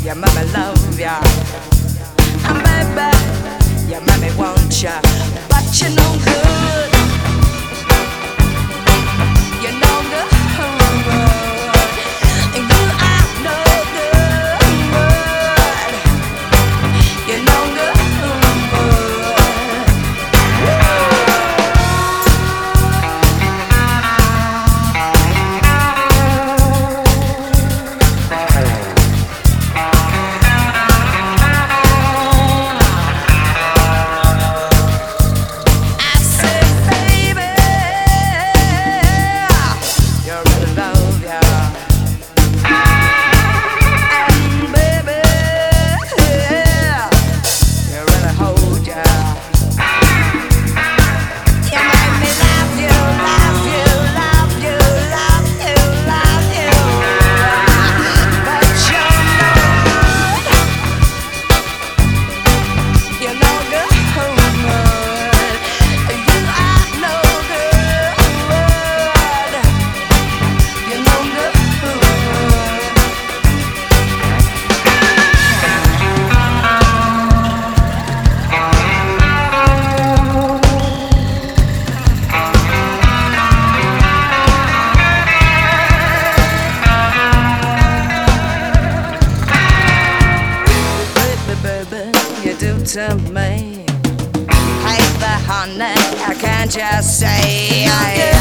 you make me love ya. And baby, you make me want ya, but you're no good. You're no good. You are no good. You're no good. You do to me, hey, but honey, I can't just say I